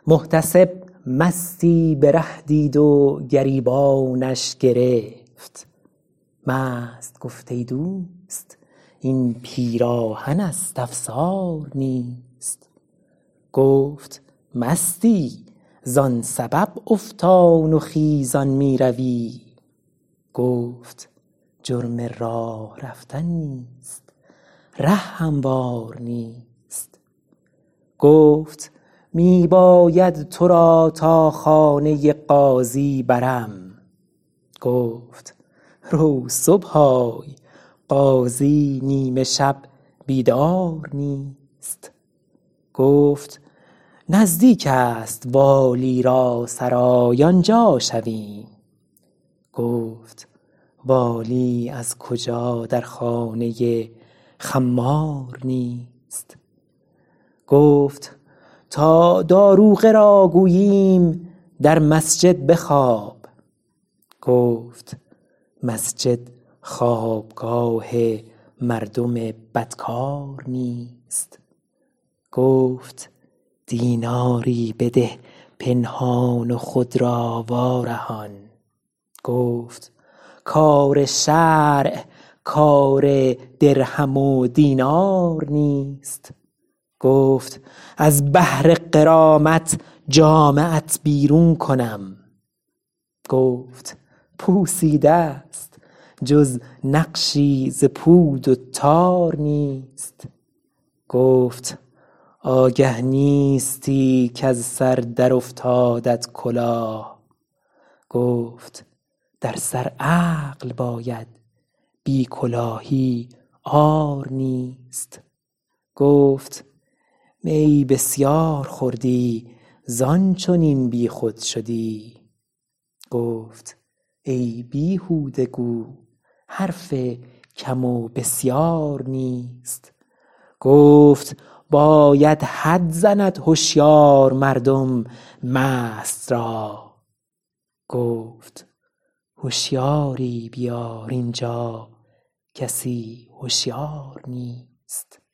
محتسب مستی به ره دید و گریبانش گرفت. مست گفت ای دوست این پیراهن است افسار نیست. گفت مستی زان سبب افتان و خیزان می روی. گفت جرم راه رفتن نیست ره هموار نیست. گفت می باید تو را تا خانه قاضی برم. گفت رو صبحای قاضی نیمه شب بیدار نیست. گفت نزدیک است والی را سرای آنجا شویم. گفت والی از کجا در خانه خمار نیست. گفت تا داروغه را گوییم در مسجد بخواب. گفت مسجد خوابگاه مردم بدکار نیست. گفت دیناری بده پنهان و خود را وارهان. گفت کار شرع کار درهم و دینار نیست. گفت از بهر غرامت جامه ات بیرون کنم. گفت پوسیده است جز نقشی ز پود و تار نیست. گفت آگه نیستی کز سر در افتادت کلاه. گفت در سر عقل باید بی کلاهی عار نیست. گفت می بسیار خوردی زان چنین بی خود شدی. گفت ای بیهوده گو حرف کم و بسیار نیست. گفت باید حد زند هشیار مردم مست را. گفت هشیاری بیار اینجا کسی هشیار نیست.